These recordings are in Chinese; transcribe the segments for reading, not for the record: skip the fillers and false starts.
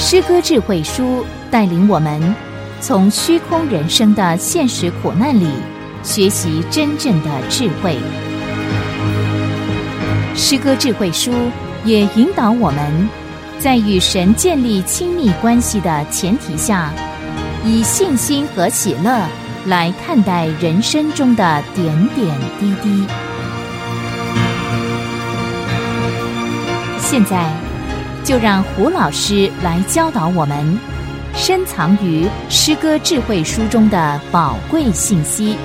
诗歌智慧书带领我们从虚空人生的现实苦难里学习真正的智慧。诗歌智慧书也引导我们在与神建立亲密关系的前提下，以信心和喜乐来看待人生中的点点滴滴。现在就让胡老师来教导我们深藏于诗歌智慧书中的宝贵信息。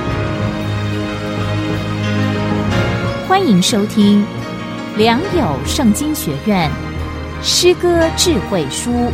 欢迎收听良友圣经学院诗歌智慧书。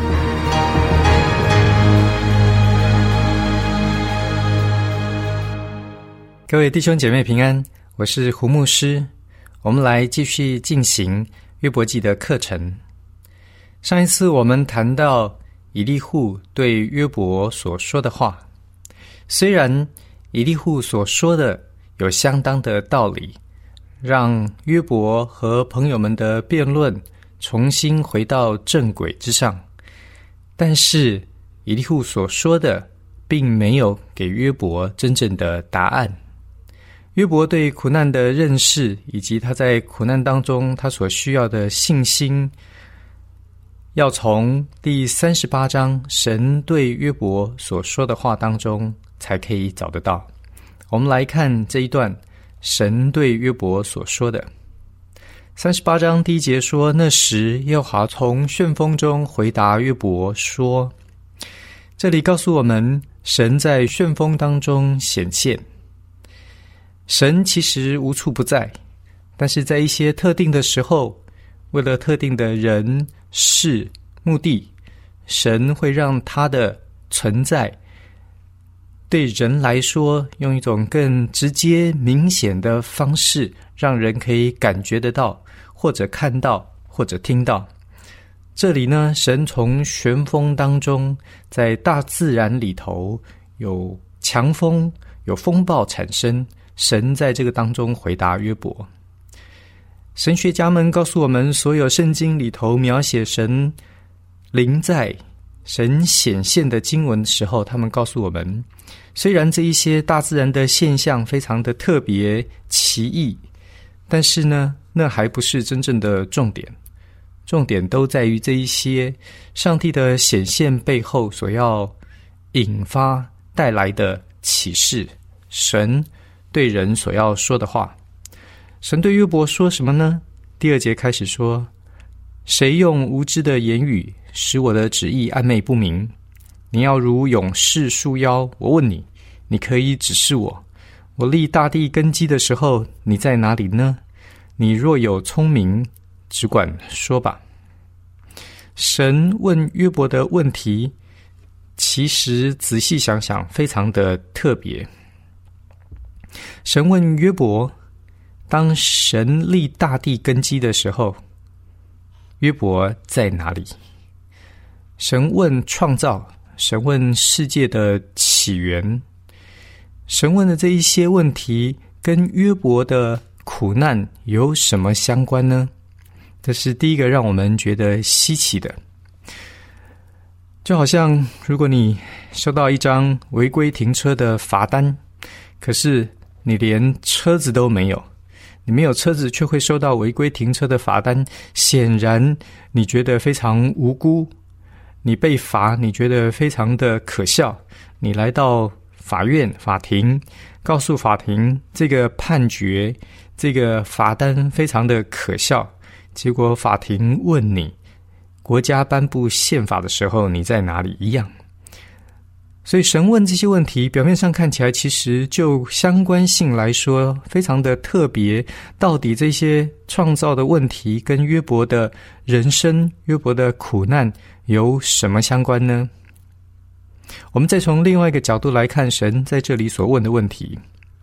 各位弟兄姐妹平安，我是胡牧师。我们来继续进行约伯记的课程。上一次我们谈到以利户对约伯所说的话，虽然以利户所说的有相当的道理，让约伯和朋友们的辩论重新回到正轨之上，但是以利户所说的并没有给约伯真正的答案。约伯对苦难的认识，以及他在苦难当中他所需要的信心，要从第38章神对约伯所说的话当中才可以找得到。我们来看这一段神对约伯所说的。38章第1节说，那时耶和华从旋风中回答约伯说，这里告诉我们神在旋风当中显现。神其实无处不在，但是在一些特定的时候，为了特定的人事目的，神会让他的存在对人来说用一种更直接明显的方式，让人可以感觉得到，或者看到，或者听到。这里呢，神从旋风当中，在大自然里头有强风，有风暴产生，神在这个当中回答约伯。神学家们告诉我们，所有圣经里头描写神临在、神显现的经文的时候，他们告诉我们，虽然这一些大自然的现象非常的特别奇异，但是呢，那还不是真正的重点。重点都在于这一些上帝的显现背后所要引发带来的启示，神对人所要说的话。神对约伯说什么呢？第2节开始说，谁用无知的言语使我的旨意暧昧不明？你要如勇士束腰，我问你，你可以指示我。我立大地根基的时候，你在哪里呢？你若有聪明，只管说吧。神问约伯的问题，其实仔细想想非常的特别。神问约伯，当神立大地根基的时候，约伯在哪里？神问创造，神问世界的起源，神问的这一些问题跟约伯的苦难有什么相关呢？这是第一个让我们觉得稀奇的。就好像如果你收到一张违规停车的罚单，可是你连车子都没有，你没有车子却会收到违规停车的罚单，显然你觉得非常无辜，你被罚，你觉得非常的可笑，你来到法院法庭，告诉法庭这个判决，这个罚单非常的可笑，结果法庭问你，国家颁布宪法的时候你在哪里一样。所以神问这些问题，表面上看起来其实就相关性来说非常的特别，到底这些创造的问题跟约伯的人生、约伯的苦难有什么相关呢？我们再从另外一个角度来看神在这里所问的问题。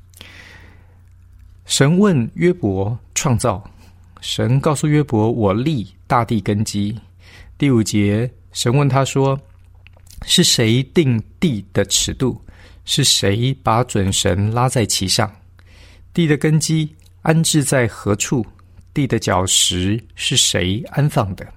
神问约伯创造，神告诉约伯，我立大地根基。第5节，神问他说，是谁定地的尺度？是谁把准绳拉在其上？地的根基安置在何处？地的脚石是谁安放的？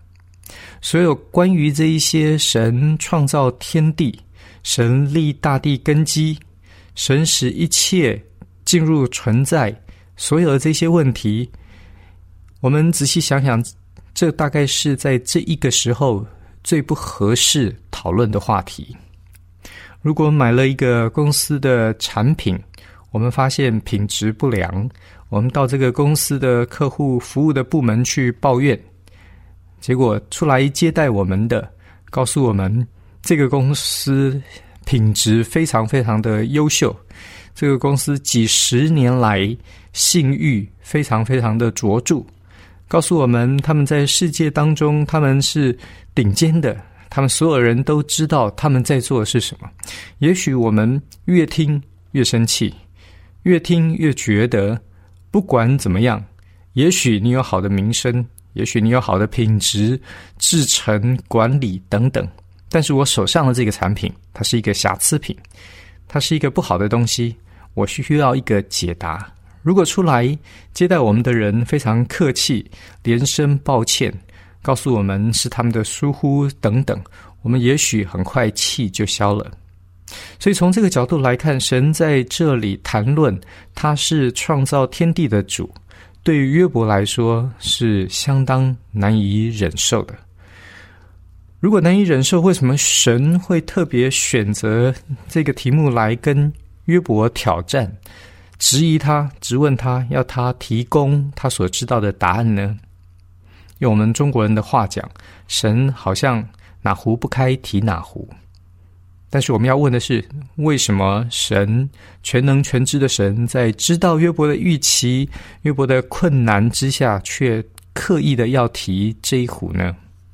所有关于这一些神创造天地，神立大地根基，神使一切进入存在，所有的这些问题，我们仔细想想，这大概是在这一个时候最不合适讨论的话题。如果买了一个公司的产品，我们发现品质不良，我们到这个公司的客户服务的部门去抱怨，结果出来接待我们的告诉我们，这个公司品质非常非常的优秀，这个公司几十年来信誉非常非常的卓著，告诉我们他们在世界当中他们是顶尖的，他们所有人都知道他们在做的是什么。也许我们越听越生气，越听越觉得不管怎么样，也许你有好的名声，也许你有好的品质、制程、管理等等，但是我手上的这个产品，它是一个瑕疵品，它是一个不好的东西，我需要一个解答。如果出来接待我们的人非常客气，连声抱歉，告诉我们是他们的疏忽等等，我们也许很快气就消了。所以从这个角度来看，神在这里谈论他是创造天地的主，对于约伯来说是相当难以忍受的。如果难以忍受，为什么神会特别选择这个题目来跟约伯挑战，质疑他，质问他，要他提供他所知道的答案呢？用我们中国人的话讲，神好像哪壶不开提哪壶。但是我们要问的是，为什么神全能全知的神在知道约伯的预期、约伯的困难之下，却刻意的要提这一壶呢？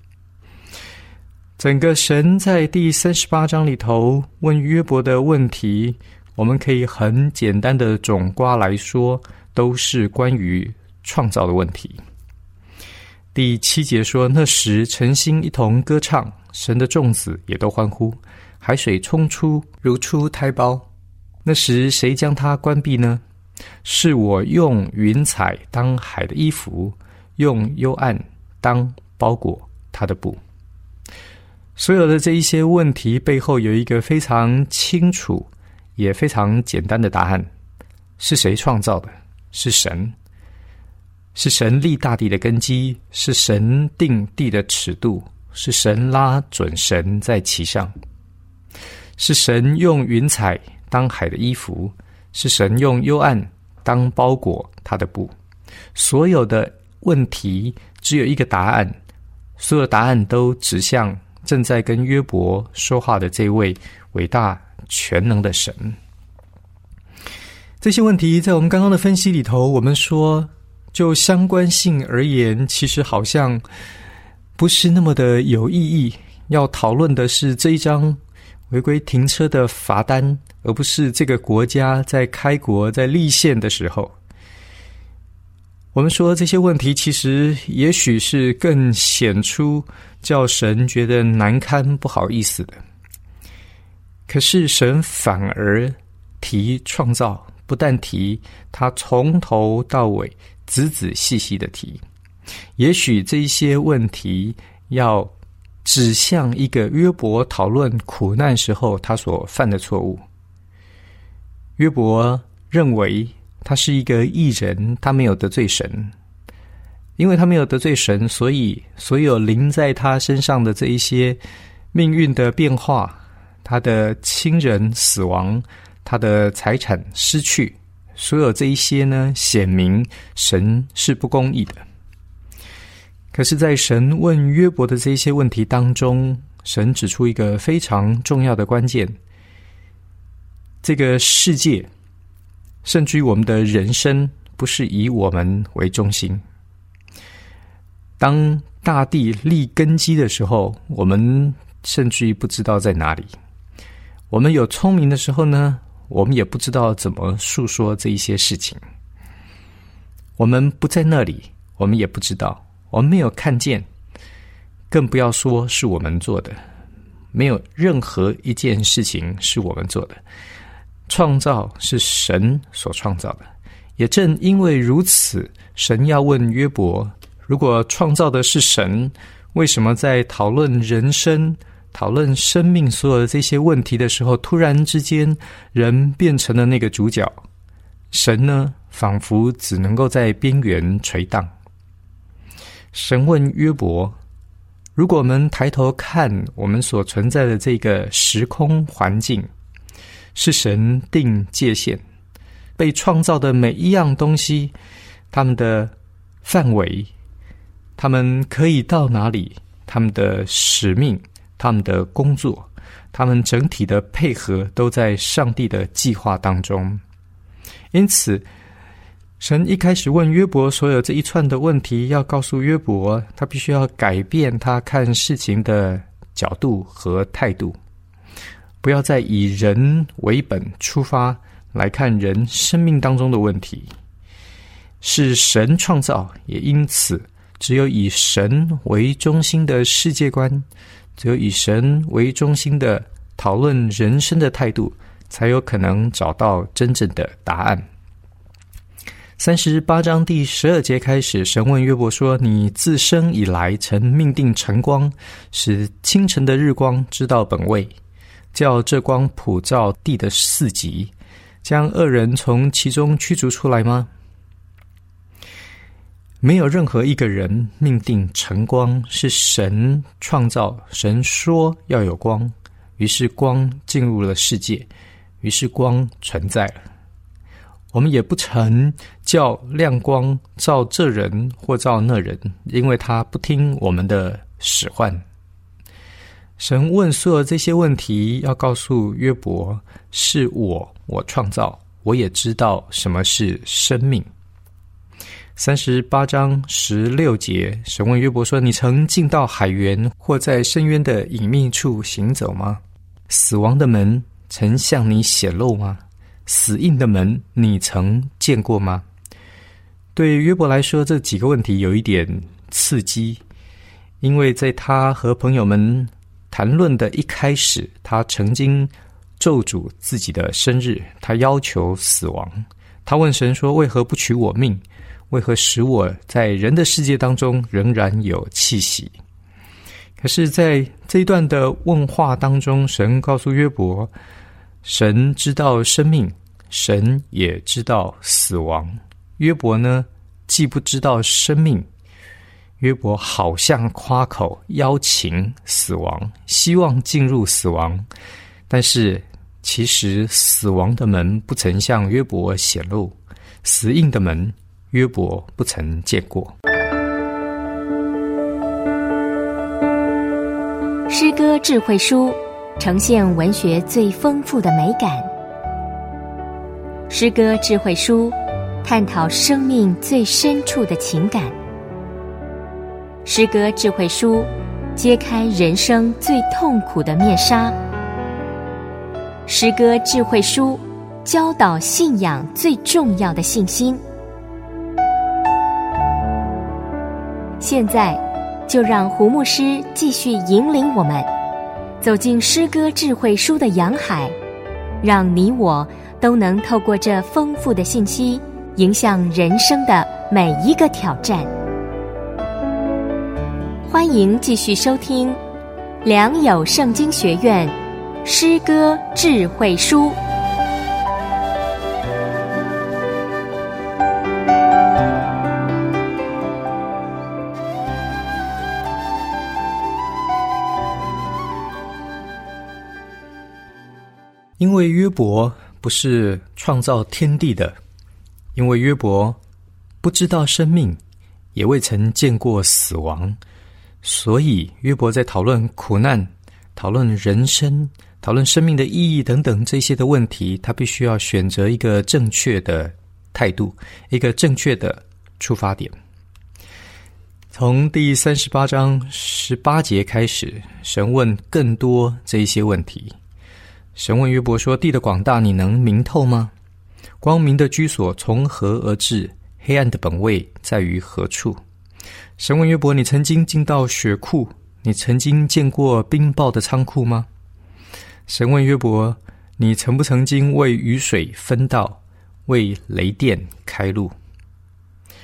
整个神在第38章里头问约伯的问题，我们可以很简单的总括来说，都是关于创造的问题。第7节说，那时晨星一同歌唱，神的众子也都欢呼，海水冲出如出胎胞。那时谁将它关闭呢？是我用云彩当海的衣服，用幽暗当包裹它的布。所有的这一些问题背后有一个非常清楚也非常简单的答案，是谁创造的？是神。是神立大地的根基，是神定地的尺度，是神拉准绳在其上，是神用云彩当海的衣服，是神用幽暗当包裹他的布。所有的问题只有一个答案，所有的答案都指向正在跟约伯说话的这位伟大全能的神。这些问题在我们刚刚的分析里头，我们说就相关性而言，其实好像不是那么的有意义。要讨论的是这一张违规停车的罚单，而不是这个国家在开国在立宪的时候。我们说这些问题其实也许是更显出叫神觉得难堪不好意思的，可是神反而提创造，不但提，他从头到尾仔仔细细的提。也许这一些问题要指向一个约伯讨论苦难时候他所犯的错误。约伯认为他是一个义人，他没有得罪神，因为他没有得罪神，所以所有临在他身上的这一些命运的变化，他的亲人死亡，他的财产失去，所有这一些呢，显明神是不公义的。可是在神问约伯的这些问题当中，神指出一个非常重要的关键，这个世界甚至于我们的人生不是以我们为中心。当大地立根基的时候，我们甚至于不知道在哪里。我们有聪明的时候呢，我们也不知道怎么述说这一些事情。我们不在那里，我们也不知道，我们没有看见，更不要说是我们做的。没有任何一件事情是我们做的，创造是神所创造的。也正因为如此，神要问约伯，如果创造的是神， 为什么在讨论人生、讨论生命所有的这些问题的时候，突然之间人变成了那个主角，神呢仿佛只能够在边缘垂荡。神问约伯，如果我们抬头看我们所存在的这个时空环境，是神定界限，被创造的每一样东西，他们的范围，他们可以到哪里，他们的使命，他们的工作，他们整体的配合都在上帝的计划当中。因此神一开始问约伯所有这一串的问题，要告诉约伯他必须要改变他看事情的角度和态度，不要再以人为本出发来看人生命当中的问题。是神创造，也因此只有以神为中心的世界观，只有以神为中心的讨论人生的态度，才有可能找到真正的答案。38章第12节开始，神问约伯说，你自生以来曾命定晨光，使清晨的日光知道本位，叫这光普照地的四极，将恶人从其中驱逐出来吗？没有任何一个人命定晨光，是神创造，神说要有光，于是光进入了世界，于是光存在了。我们也不曾叫亮光照这人或照那人，因为他不听我们的使唤。神问所有这些问题，要告诉约伯，是我创造，我也知道什么是生命。38章16节，神问约伯说，你曾进到海源，或在深渊的隐秘处行走吗？死亡的门曾向你显露吗？死荫的门你曾见过吗？对约伯来说，这几个问题有一点刺激，因为在他和朋友们谈论的一开始，他曾经咒诅自己的生日，他要求死亡，他问神说，为何不取我命？为何使我在人的世界当中仍然有气息？可是在这一段的问话当中，神告诉约伯，神知道生命，神也知道死亡。约伯呢，既不知道生命，约伯好像夸口邀请死亡，希望进入死亡，但是其实死亡的门不曾向约伯显露，死荫的门约伯不曾见过。 诗歌智慧书呈现文学最丰富的美感。诗歌智慧书探讨生命最深处的情感。诗歌智慧书揭开人生最痛苦的面纱。诗歌智慧书教导信仰最重要的信心。现在就让胡牧师继续引领我们走进诗歌智慧书的洋海，让你我都能透过这丰富的信息，迎向人生的每一个挑战。欢迎继续收听良友圣经学院诗歌智慧书。 因为约伯不是创造天地的，因为约伯不知道生命，也未曾见过死亡，所以约伯在讨论苦难、讨论人生、讨论生命的意义等等这些的问题，他必须要选择一个正确的态度，一个正确的出发点。从第38章18节开始，神问更多这一些问题。神问约伯说，地的广大你能明透吗？光明的居所从何而至？黑暗的本位在于何处？神问约伯，你曾经进到血库，你曾经见过冰雹的仓库吗？神问约伯，你曾不曾经为雨水分道，为雷电开路？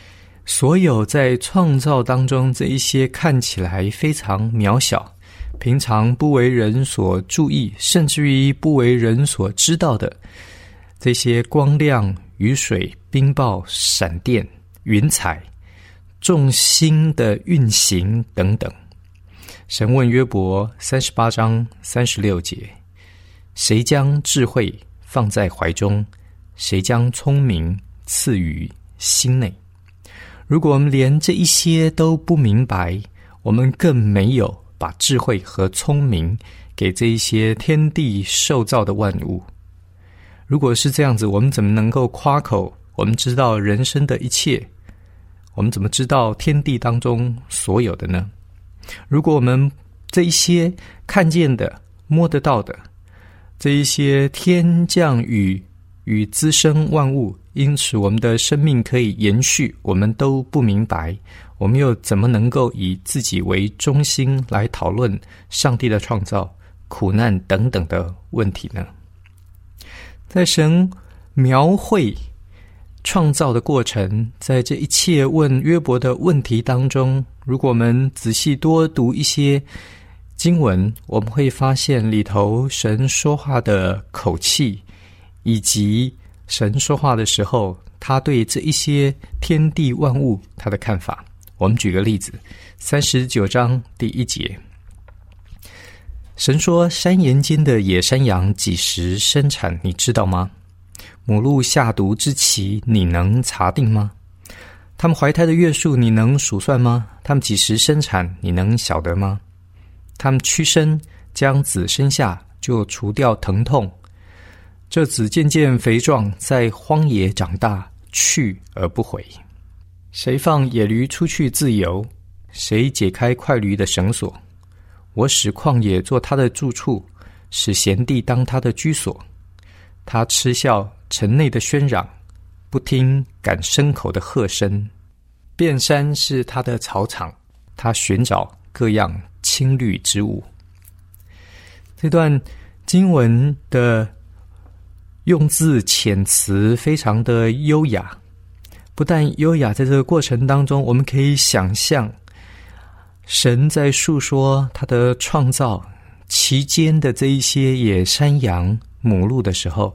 所有在创造当中这一些看起来非常渺小，平常不为人所注意，甚至于不为人所知道的这些光亮、雨水、冰雹、闪电、云彩、众星的运行等等。神问约伯38章36节，谁将智慧放在怀中？谁将聪明赐予心内？如果我们连这一些都不明白，我们更没有把智慧和聪明给这一些天地受造的万物。如果是这样子，我们怎么能够夸口我们知道人生的一切？我们怎么知道天地当中所有的呢？如果我们这一些看见的、摸得到的，这一些天降雨与滋生万物，因此我们的生命可以延续，我们都不明白，我们又怎么能够以自己为中心来讨论上帝的创造、苦难等等的问题呢？在神描绘创造的过程，在这一切问约伯的问题当中，如果我们仔细多读一些经文，我们会发现里头神说话的口气，以及神说话的时候他对这一些天地万物他的看法。我们举个例子，39章第1节，神说，山岩间的野山羊几时生产，你知道吗？母鹿下犊之期，你能查定吗？他们怀胎的月数，你能数算吗？他们几时生产，你能晓得吗？他们屈身将子生下，就除掉疼痛。这子渐渐肥壮，在荒野长大，去而不回。谁放野驴出去自由？谁解开快驴的绳索？我使旷野做他的住处，使闲地当他的居所。他嗤笑城内的喧嚷，不听赶牲口的喝声。遍山是他的草场，他寻找各样青绿之物。这段经文的用字遣词非常的优雅，不但优雅，在这个过程当中，我们可以想象神在述说他的创造期间的这一些野山羊、母鹿的时候，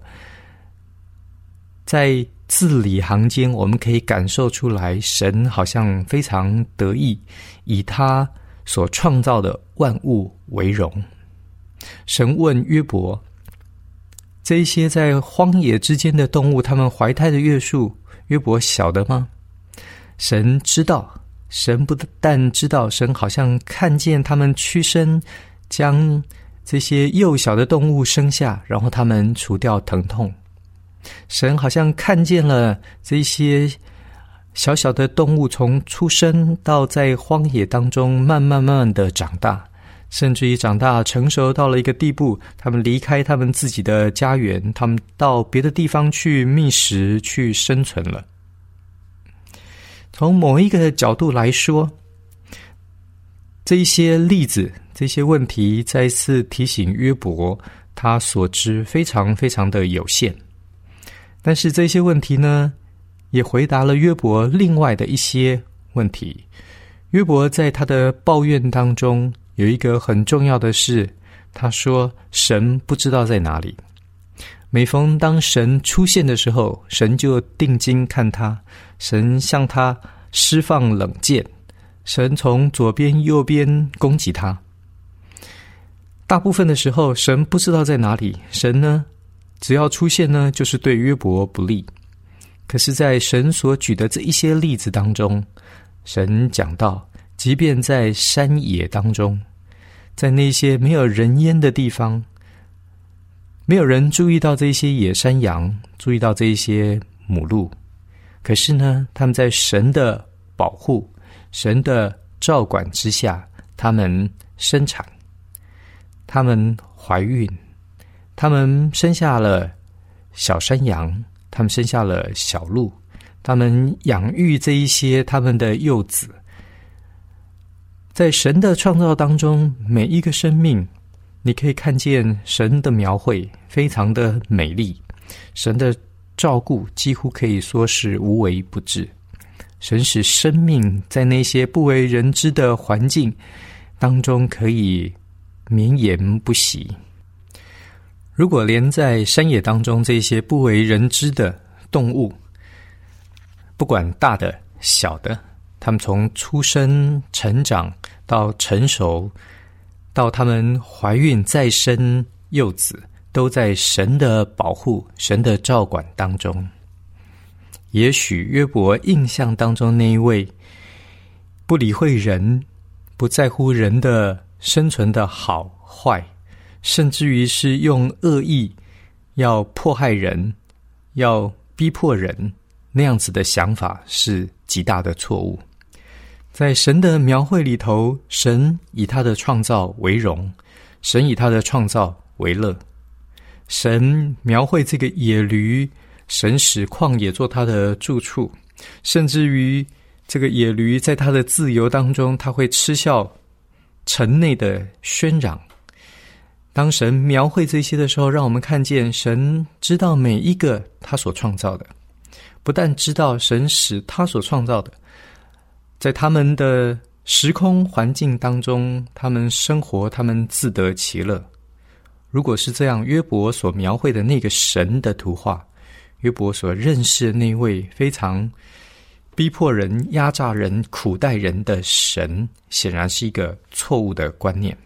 在字里行间我们可以感受出来，神好像非常得意，以他所创造的万物为荣。神问约伯，这一些在荒野之间的动物，他们怀胎的月数，约伯晓得吗？神知道，神不但知道，神好像看见他们屈身将这些幼小的动物生下，然后他们除掉疼痛。神好像看见了这些小小的动物从出生到在荒野当中慢慢的长大，甚至于长大成熟到了一个地步，他们离开他们自己的家园，他们到别的地方去觅食，去生存了。从某一个角度来说，这一些例子，这些问题再次提醒约伯，他所知非常非常的有限。但是这些问题呢，也回答了约伯另外的一些问题。约伯在他的抱怨当中有一个很重要的事，他说神不知道在哪里。每逢当神出现的时候，神就定睛看他，神向他释放冷箭，神从左边右边攻击他。大部分的时候神不知道在哪里，神呢只要出现呢，就是对约伯不利。可是在神所举的这一些例子当中，神讲到，即便在山野当中，在那些没有人烟的地方，没有人注意到这些野山羊，注意到这些母鹿，可是呢，他们在神的保护、神的照管之下，他们生产，他们怀孕，他们生下了小山羊，他们生下了小鹿，他们养育这一些他们的幼子。在神的创造当中，每一个生命，你可以看见神的描绘非常的美丽，神的照顾几乎可以说是无微不至。 神使生命在那些不为人知的环境当中可以绵延不息。如果连在山野当中这些不为人知的动物，不管大的小的，他们从出生成长到成熟，到他们怀孕再生幼子，都在神的保护、神的照管当中。也许约伯印象当中那一位不理会人、不在乎人的生存的好坏，甚至于是用恶意要迫害人、要逼迫人，那样子的想法是极大的错误。在神的描绘里头，神以他的创造为荣，神以他的创造为乐。神描绘这个野驴，神使旷野做他的住处，甚至于这个野驴在他的自由当中，他会嗤笑城内的喧嚷。当神描绘这些的时候，让我们看见神知道每一个他所创造的，不但知道神使他所创造的，在他们的时空环境当中，他们生活，他们自得其乐。如果是这样，约伯所描绘的那个神的图画，约伯所认识的那位非常逼迫人、压榨人、苦待人的神，显然是一个错误的观念。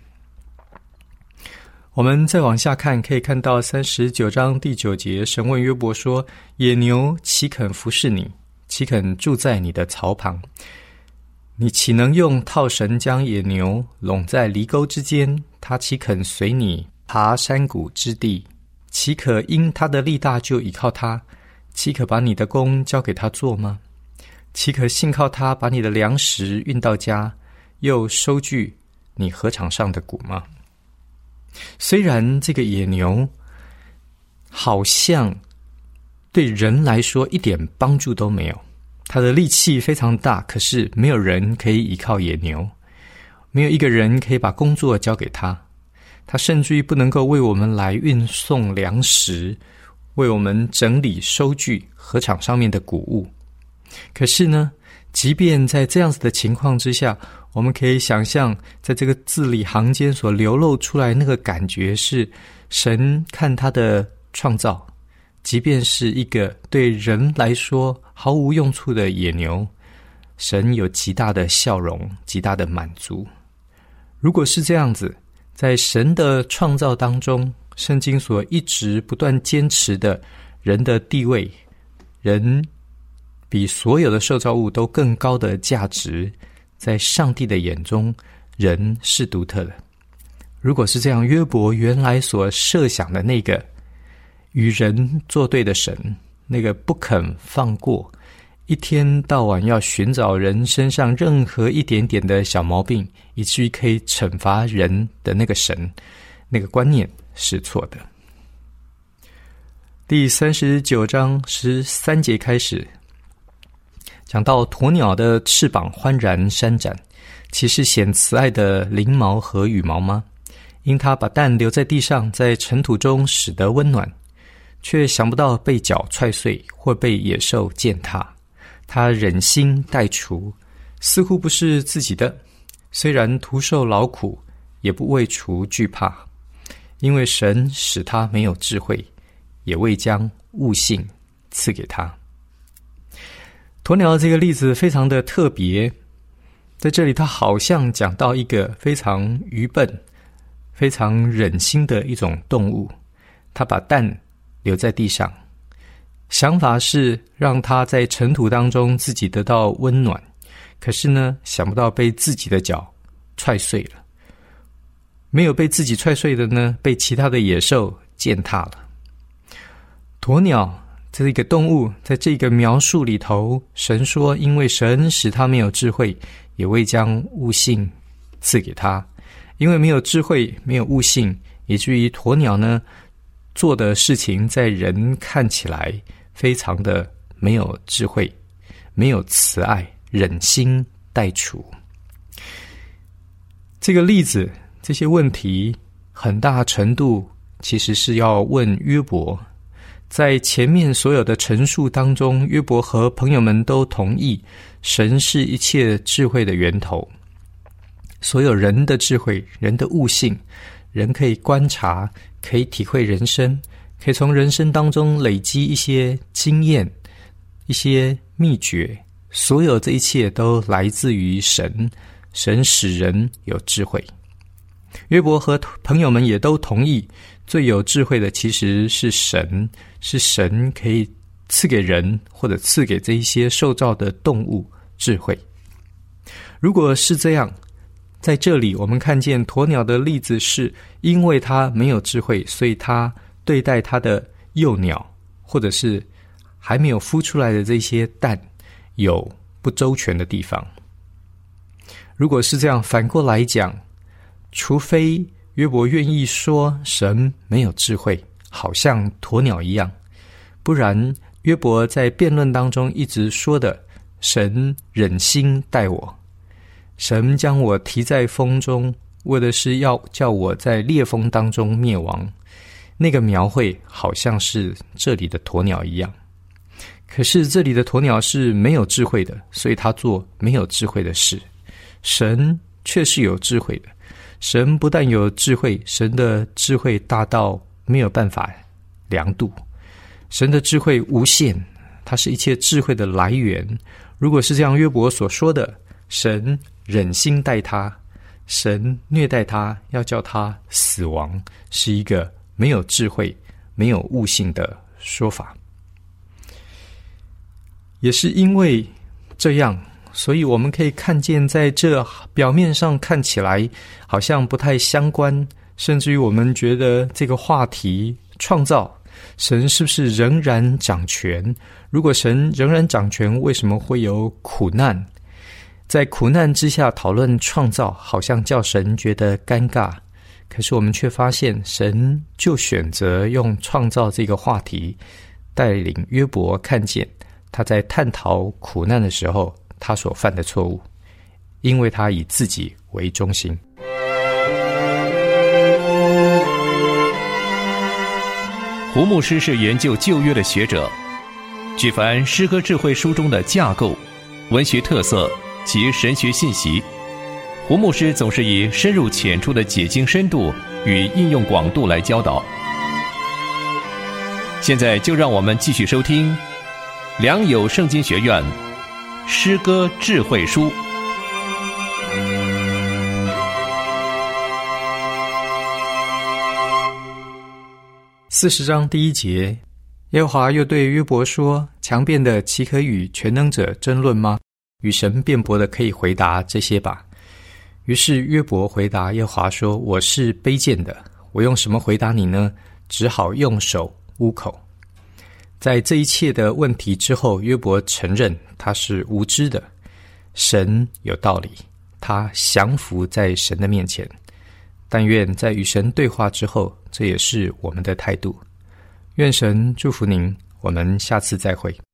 我们再往下看，可以看到39章第9节，神问约伯说：野牛岂肯服侍你？岂肯住在你的槽旁？你岂能用套绳将野牛拢在犁沟之间？它岂肯随你爬山谷之地？岂可因他的力大就倚靠他？岂可把你的工交给他做吗？岂可信靠他把你的粮食运到家，又收据你禾场上的谷吗？虽然这个野牛好像对人来说一点帮助都没有，它的力气非常大，可是没有人可以依靠野牛，没有一个人可以把工作交给他，他甚至于不能够为我们来运送粮食，为我们整理收据禾场上面的谷物。可是呢，即便在这样子的情况之下，我们可以想象在这个字里行间所流露出来那个感觉是，神看他的创造，即便是一个对人来说毫无用处的野牛，神有极大的笑容，极大的满足。如果是这样子，在神的创造当中，圣经所一直不断坚持的人的地位，人比所有的受造物都更高的价值，在上帝的眼中，人是独特的。如果是这样，约伯原来所设想的那个与人作对的神，那个不肯放过，一天到晚要寻找人身上任何一点点的小毛病，以至于可以惩罚人的那个神，那个观念是错的。第39章13节开始讲到鸵鸟的翅膀欢然扇展，岂是显慈爱的翎毛和羽毛吗？因它把蛋留在地上，在尘土中使得温暖，却想不到被脚踹碎或被野兽践踏。他忍心待除，似乎不是自己的，虽然徒受劳苦，也不为除惧怕，因为神使他没有智慧，也未将悟性赐给他。鸵鸟的这个例子非常的特别，在这里他好像讲到一个非常愚笨、非常忍心的一种动物，他把蛋留在地上，想法是让他在尘土当中自己得到温暖，可是呢，想不到被自己的脚踹碎了。没有被自己踹碎的呢，被其他的野兽践踏了。鸵鸟这个动物在这个描述里头，神说因为神使他没有智慧，也未将悟性赐给他。因为没有智慧，没有悟性，以至于鸵鸟呢做的事情在人看起来非常的没有智慧，没有慈爱，忍心待除。这个例子，这些问题很大程度其实是要问约伯， 在前面所有的陈述当中，约伯和朋友们都同意，神是一切智慧的源头。所有人的智慧，人的悟性，人可以观察，可以体会人生，可以从人生当中累积一些经验，一些秘诀，所有这一切都来自于神，神使人有智慧。约伯和朋友们也都同意，最有智慧的其实是神，是神可以赐给人或者赐给这一些受造的动物智慧。如果是这样，在这里我们看见鸵鸟的例子，是因为它没有智慧，所以它对待它的幼鸟或者是还没有孵出来的这些蛋有不周全的地方。如果是这样，反过来讲，除非约伯愿意说神没有智慧，好像鸵鸟一样，不然约伯在辩论当中一直说的神忍心待我，神将我提在风中，为的是要叫我在烈风当中灭亡，那个描绘好像是这里的鸵鸟一样。可是这里的鸵鸟是没有智慧的，所以他做没有智慧的事。神却是有智慧的，神不但有智慧，神的智慧大到没有办法量度，神的智慧无限，它是一切智慧的来源。如果是这样，约伯所说的神忍心待他，神虐待他，要叫他死亡，是一个没有智慧没有悟性的说法。也是因为这样，所以我们可以看见，在这表面上看起来好像不太相关，甚至于我们觉得这个话题创造，神是不是仍然掌权？如果神仍然掌权，为什么会有苦难？在苦难之下讨论创造，好像叫神觉得尴尬。可是我们却发现，神就选择用创造这个话题，带领约伯看见他在探讨苦难的时候他所犯的错误，因为他以自己为中心。 胡牧师是研究旧约的学者，举凡诗歌智慧书中的架构、文学特色及神学信息，胡牧师总是以深入浅出的解经深度与应用广度来教导。现在就让我们继续收听良友圣经学院诗歌智慧书。 40章第1节，耶和华又对约伯说：强辩的岂可与全能者争论吗？与神辩驳的可以回答这些吧。于是约伯回答耶和华说：我是卑贱的，我用什么回答你呢？只好用手捂口。在这一切的问题之后，约伯承认他是无知的，神有道理，他降服在神的面前。但愿在与神对话之后，这也是我们的态度。愿神祝福您，我们下次再会。